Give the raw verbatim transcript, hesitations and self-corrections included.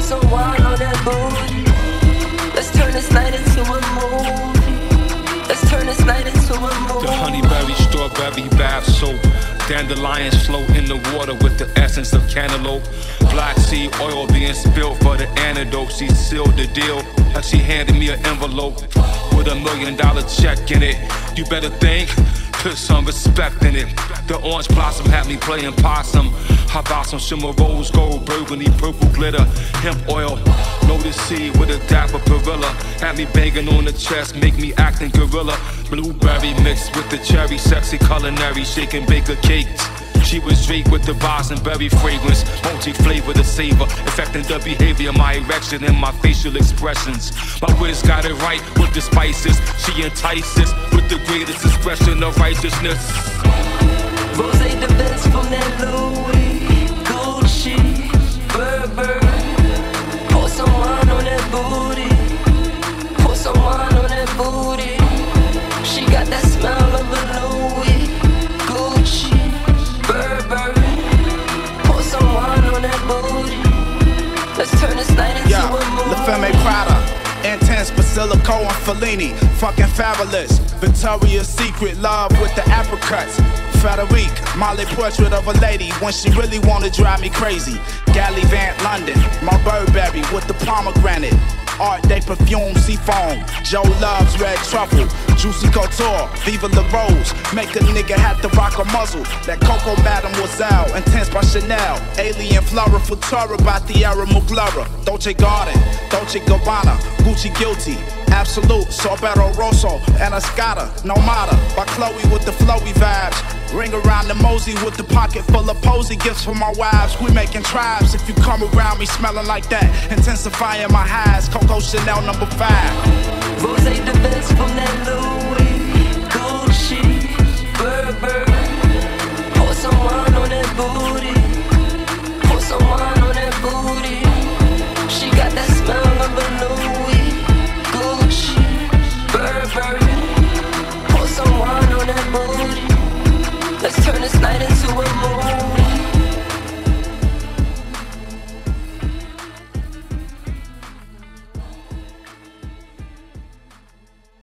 some wine on that booty. Let's turn this night into a movie. Let's turn this night into a movie. The honeyberry, strawberry bath soap. Dandelions float in the water with the essence of cantaloupe. Black seed oil being spilled for the antidote. She sealed the deal like she handed me an envelope with a million dollar check in it. You better think, put some respect in it. The orange blossom had me playing possum. How about some shimmer rose gold, burgundy, purple glitter, hemp oil, lotus seed with a dapper gorilla. Had me banging on the chest, make me acting gorilla. Blueberry mixed with the cherry, sexy culinary, shaking baker cakes. She was draped with the bosenberry fragrance, multi-flavor to savor, affecting the behavior, my erection and my facial expressions. My whiz got it right with the spices. She entices with the greatest expression of righteousness. Rose the best from that Louis, Gucci, Burberry. Pour some wine on that booty. Pour some wine on that booty. She got that smell of a Louis, Gucci, Burberry. Pour some wine on that booty. Let's turn this night into yeah, a movie. La Femme Prada, Intense, Basilico and Fellini. Fucking fabulous. Victoria's Secret, love with the apricots. Frederique, Molly portrait of a lady when she really wanna drive me crazy. Gallivant London, my Burberry with the pomegranate. Art Day perfume, seafoam. Joe loves red truffle. Juicy couture, Viva La Rose. Make a nigga have to rock a muzzle. That Coco Mademoiselle, Intense by Chanel. Alien Flora Futura by Tierra Muglara. Dolce Garden, Dolce Gabbana, Gucci Guilty. Absolute, Sorbetto Rosso, and Escada, Nomada, by Chloe with the flowy vibes. Ring around the mosey with the pocket full of posy gifts for my wives. We making tribes if you come around me smelling like that. Intensifying my highs, Coco Chanel number five. Rose the best from that Louis.